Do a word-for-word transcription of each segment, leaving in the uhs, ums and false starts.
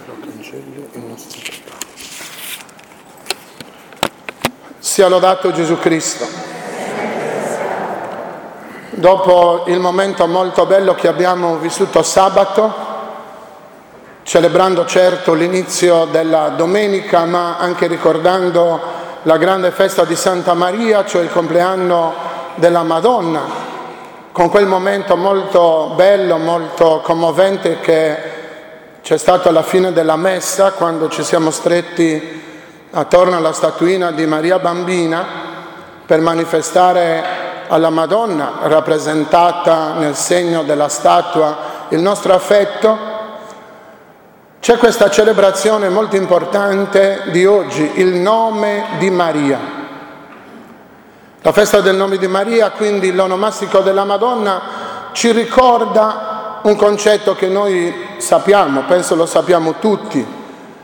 Sia lodato Gesù Cristo. Dopo il momento molto bello che abbiamo vissuto sabato, celebrando certo l'inizio della domenica, ma anche ricordando la grande festa di Santa Maria, cioè il compleanno della Madonna, con quel momento molto bello, molto commovente che c'è stato alla fine della messa, quando ci siamo stretti attorno alla statuina di Maria Bambina per manifestare alla Madonna, rappresentata nel segno della statua, il nostro affetto. C'è questa celebrazione molto importante di oggi, il nome di Maria. La festa del nome di Maria, quindi l'onomastico della Madonna, ci ricorda un concetto che noi sappiamo, penso lo sappiamo tutti.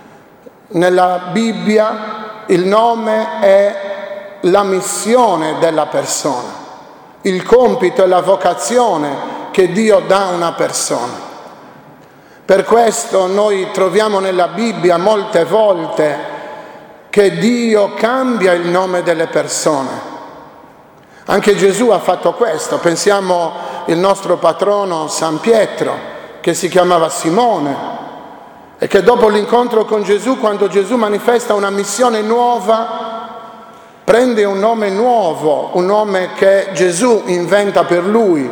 Nella Bibbia il nome è la missione della persona, il compito e la vocazione che Dio dà a una persona. Per questo noi troviamo nella Bibbia molte volte che Dio cambia il nome delle persone. Anche Gesù ha fatto questo. Pensiamo al nostro patrono San Pietro, che si chiamava Simone, e che dopo l'incontro con Gesù, quando Gesù manifesta una missione nuova, prende un nome nuovo, un nome che Gesù inventa per lui.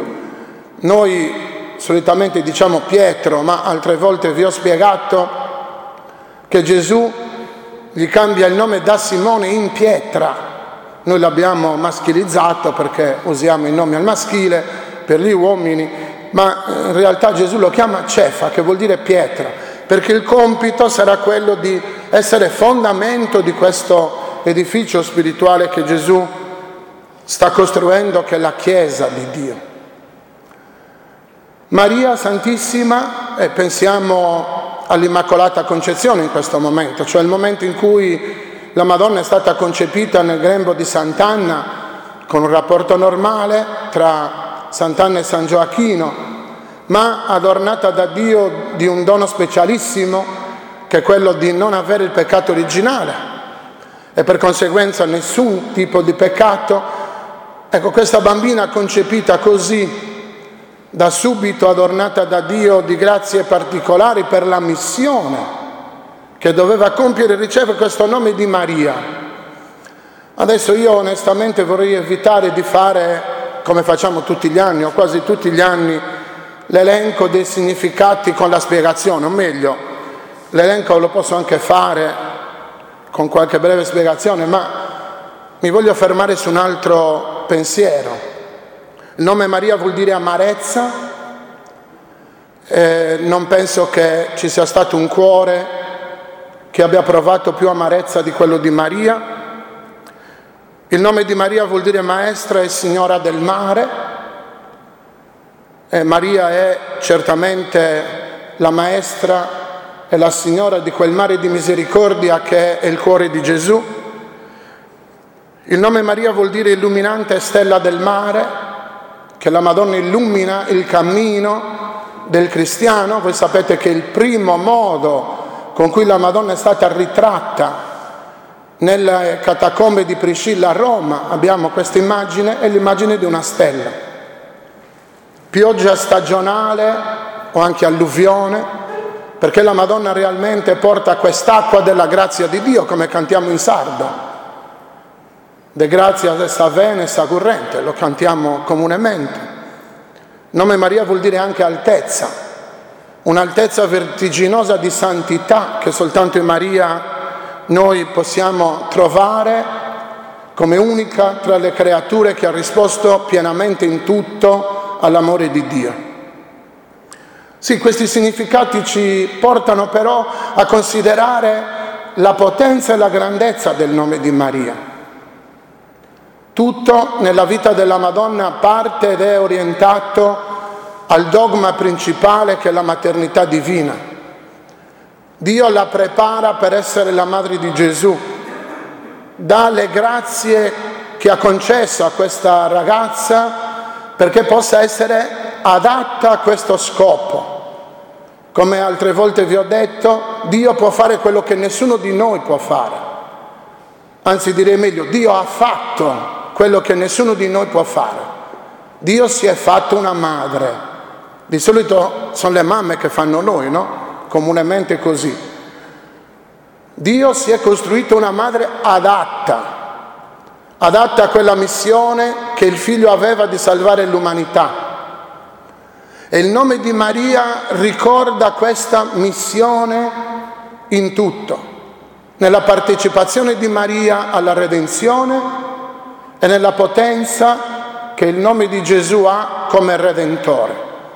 Noi solitamente diciamo Pietro, ma altre volte vi ho spiegato che Gesù gli cambia il nome da Simone in Pietra. Noi l'abbiamo maschilizzato perché usiamo il nome al maschile per gli uomini, ma in realtà Gesù lo chiama Cefa, che vuol dire pietra, perché il compito sarà quello di essere fondamento di questo edificio spirituale che Gesù sta costruendo, che è la Chiesa di Dio. Maria Santissima, e pensiamo all'Immacolata Concezione in questo momento, cioè il momento in cui la Madonna è stata concepita nel grembo di Sant'Anna, con un rapporto normale tra Sant'Anna e San Gioacchino, ma adornata da Dio di un dono specialissimo, che è quello di non avere il peccato originale e per conseguenza nessun tipo di peccato. Ecco, questa bambina concepita così, da subito adornata da Dio di grazie particolari per la missione che doveva compiere, riceve questo nome di Maria. Adesso io onestamente vorrei evitare di fare, come facciamo tutti gli anni o quasi tutti gli anni, l'elenco dei significati con la spiegazione, o meglio, l'elenco lo posso anche fare con qualche breve spiegazione, ma mi voglio fermare su un altro pensiero. Il nome Maria vuol dire amarezza, e non penso che ci sia stato un cuore che abbia provato più amarezza di quello di Maria. Il nome di Maria vuol dire maestra e signora del mare. E Maria è certamente la maestra e la signora di quel mare di misericordia che è il cuore di Gesù. Il nome Maria vuol dire illuminante stella del mare, che la Madonna illumina il cammino del cristiano. Voi sapete che il primo modo con cui la Madonna è stata ritratta nelle catacombe di Priscilla a Roma, abbiamo questa immagine, è l'immagine di una stella. Pioggia stagionale o anche alluvione, perché la Madonna realmente porta quest'acqua della grazia di Dio, come cantiamo in sardo. De grazia sta vene, sta corrente, lo cantiamo comunemente. Il nome Maria vuol dire anche altezza, un'altezza vertiginosa di santità che soltanto in Maria noi possiamo trovare come unica tra le creature che ha risposto pienamente in tutto all'amore di Dio. Sì, questi significati ci portano però a considerare la potenza e la grandezza del nome di Maria. Tutto nella vita della Madonna parte ed è orientato al dogma principale che è la maternità divina. Dio la prepara per essere la madre di Gesù, dà le grazie che ha concesso a questa ragazza perché possa essere adatta a questo scopo. Come altre volte vi ho detto, Dio può fare quello che nessuno di noi può fare. Anzi, direi meglio, Dio ha fatto quello che nessuno di noi può fare. Dio si è fatto una madre. Di solito sono le mamme che fanno noi, no? Comunemente così. Dio si è costruito una madre adatta, adatta a quella missione che il Figlio aveva di salvare l'umanità. E il nome di Maria ricorda questa missione in tutto, nella partecipazione di Maria alla redenzione e nella potenza che il nome di Gesù ha come Redentore.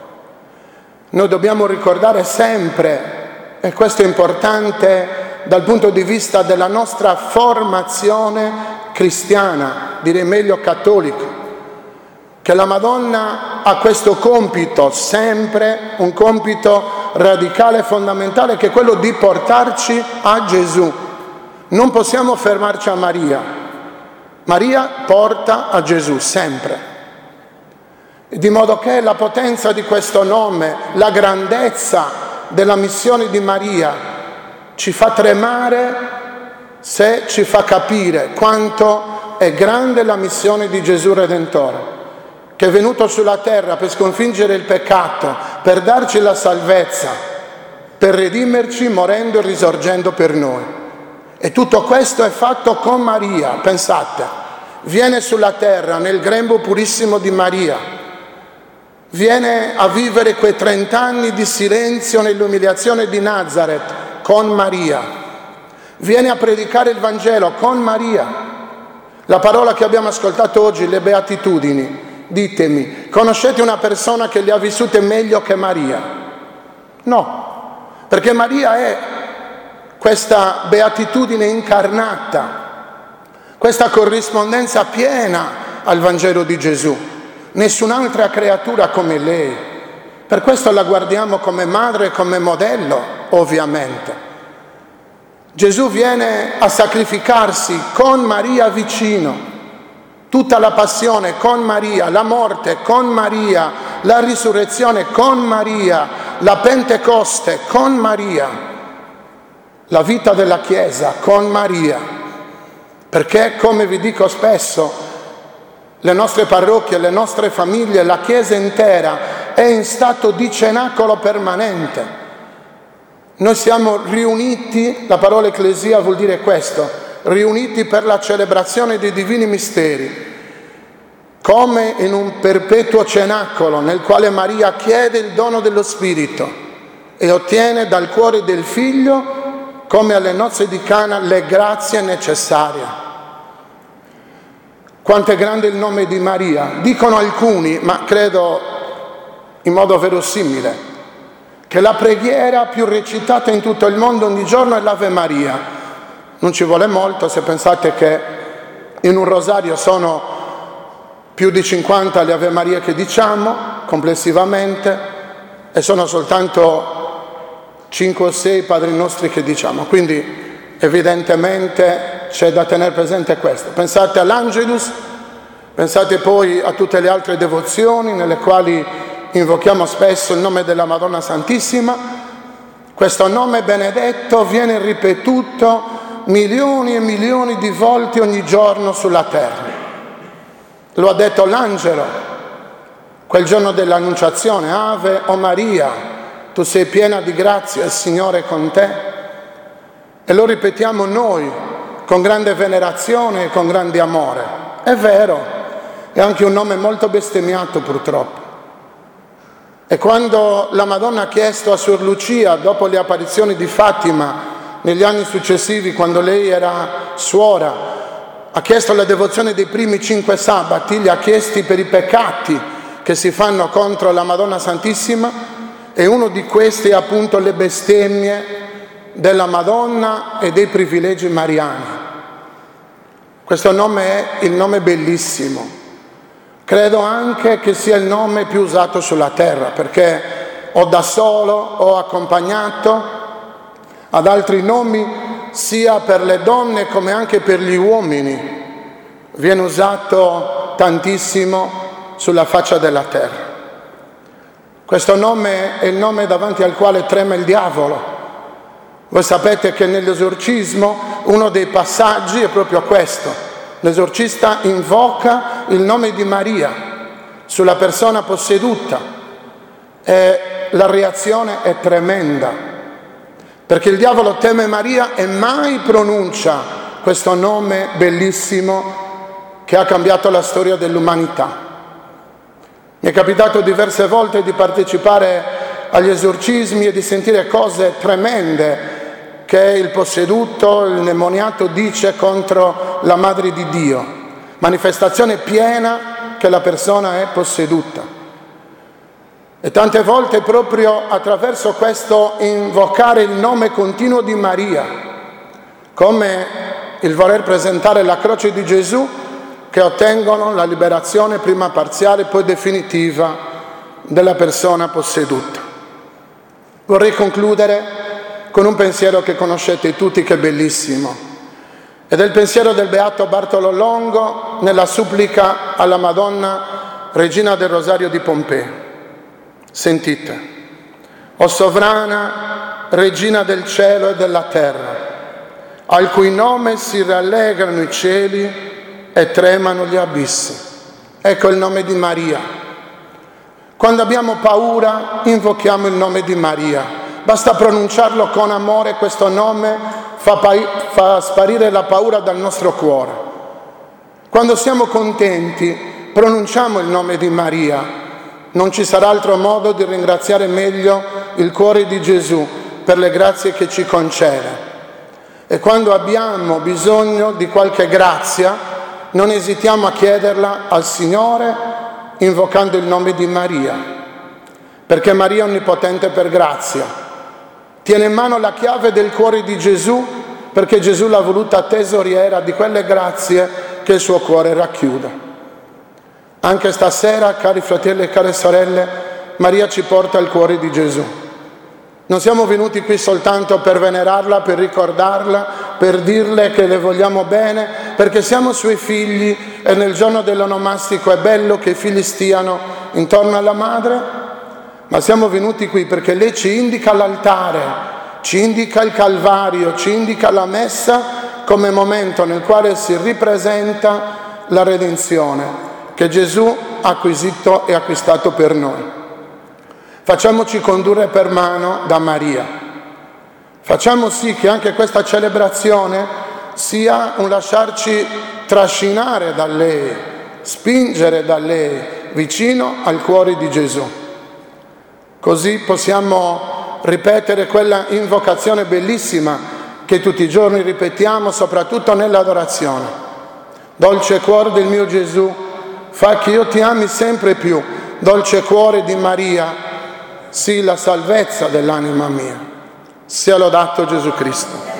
Noi dobbiamo ricordare sempre, e questo è importante dal punto di vista della nostra formazione cristiana, direi meglio cattolico, che la Madonna ha questo compito, sempre un compito radicale e fondamentale, che è quello di portarci a Gesù. Non possiamo fermarci a Maria. Maria porta a Gesù sempre. Di modo che la potenza di questo nome, la grandezza della missione di Maria ci fa tremare se ci fa capire quanto è grande la missione di Gesù Redentore, che è venuto sulla terra per sconfiggere il peccato, per darci la salvezza, per redimerci morendo e risorgendo per noi. E tutto questo è fatto con Maria, pensate, viene sulla terra nel grembo purissimo di Maria, viene a vivere quei trent'anni di silenzio nell'umiliazione di Nazareth con Maria, viene a predicare il Vangelo con Maria. La parola che abbiamo ascoltato oggi, le beatitudini, ditemi, conoscete una persona che le ha vissute meglio che Maria? No, perché Maria è questa beatitudine incarnata, questa corrispondenza piena al Vangelo di Gesù. Nessun'altra creatura come lei. Per questo la guardiamo come madre e come modello, ovviamente. Gesù viene a sacrificarsi con Maria vicino, tutta la passione con Maria, la morte con Maria, la risurrezione con Maria, la Pentecoste con Maria, la vita della Chiesa con Maria. Perché, come vi dico spesso, le nostre parrocchie, le nostre famiglie, la Chiesa intera è in stato di cenacolo permanente. Noi siamo riuniti, la parola ecclesia vuol dire questo, riuniti per la celebrazione dei divini misteri, come in un perpetuo cenacolo nel quale Maria chiede il dono dello Spirito e ottiene dal cuore del Figlio, come alle nozze di Cana, le grazie necessarie. Quanto è grande il nome di Maria. Dicono alcuni, ma credo in modo verosimile, che la preghiera più recitata in tutto il mondo ogni giorno è l'Ave Maria. Non ci vuole molto se pensate che in un rosario sono più di cinquanta le Ave Maria che diciamo complessivamente e sono soltanto cinque o sei Padri Nostri che diciamo. Quindi evidentemente c'è da tenere presente questo. Pensate all'Angelus, pensate poi a tutte le altre devozioni nelle quali invochiamo spesso il nome della Madonna Santissima. Questo nome benedetto viene ripetuto milioni e milioni di volte ogni giorno sulla terra. Lo ha detto l'angelo quel giorno dell'Annunciazione: Ave o Maria, tu sei piena di grazia, il Signore è con te. E lo ripetiamo noi con grande venerazione e con grande amore. È vero, è anche un nome molto bestemmiato purtroppo. E quando la Madonna ha chiesto a Suor Lucia, dopo le apparizioni di Fatima, negli anni successivi, quando lei era suora, ha chiesto la devozione dei primi cinque sabati, li ha chiesti per i peccati che si fanno contro la Madonna Santissima, e uno di questi è appunto le bestemmie della Madonna e dei privilegi mariani. Questo nome è il nome bellissimo. Credo anche che sia il nome più usato sulla terra, perché o da solo o accompagnato ad altri nomi, sia per le donne come anche per gli uomini, viene usato tantissimo sulla faccia della terra. Questo nome è il nome davanti al quale trema il diavolo, Voi sapete che nell'esorcismo uno dei passaggi è proprio questo. L'esorcista invoca il nome di Maria sulla persona posseduta e la reazione è tremenda, perché il diavolo teme Maria e mai pronuncia questo nome bellissimo che ha cambiato la storia dell'umanità. Mi è capitato diverse volte di partecipare agli esorcismi e di sentire cose tremende che il posseduto, il demoniato dice contro la Madre di Dio, manifestazione piena che la persona è posseduta. E tante volte proprio attraverso questo invocare il nome continuo di Maria, come il voler presentare la croce di Gesù, che ottengono la liberazione prima parziale, poi definitiva della persona posseduta. Vorrei concludere con un pensiero che conoscete tutti, che è bellissimo, ed è il pensiero del beato Bartolo Longo nella supplica alla Madonna, Regina del Rosario di Pompei. Sentite: o sovrana Regina del cielo e della terra, al cui nome si rallegrano i cieli e tremano gli abissi. Ecco il nome di Maria. Quando abbiamo paura, invochiamo il nome di Maria. Basta pronunciarlo con amore, questo nome fa, pa- fa sparire la paura dal nostro cuore. Quando siamo contenti, pronunciamo il nome di Maria. Non ci sarà altro modo di ringraziare meglio il cuore di Gesù per le grazie che ci concede. E quando abbiamo bisogno di qualche grazia, non esitiamo a chiederla al Signore invocando il nome di Maria, perché Maria è onnipotente per grazia. Tiene in mano la chiave del cuore di Gesù, perché Gesù l'ha voluta tesoriera di quelle grazie che il suo cuore racchiude. Anche stasera, cari fratelli e care sorelle, Maria ci porta il cuore di Gesù. Non siamo venuti qui soltanto per venerarla, per ricordarla, per dirle che le vogliamo bene, perché siamo suoi figli e nel giorno dell'onomastico è bello che i figli stiano intorno alla madre, ma siamo venuti qui perché lei ci indica l'altare, ci indica il Calvario, ci indica la messa come momento nel quale si ripresenta la redenzione che Gesù ha acquisito e acquistato per noi. Facciamoci condurre per mano da Maria. Facciamo sì che anche questa celebrazione sia un lasciarci trascinare da lei, spingere da lei vicino al cuore di Gesù. Così possiamo ripetere quella invocazione bellissima che tutti i giorni ripetiamo, soprattutto nell'adorazione. Dolce cuore del mio Gesù, fa che io ti ami sempre più. Dolce cuore di Maria, sii la salvezza dell'anima mia. Sia lodato Gesù Cristo.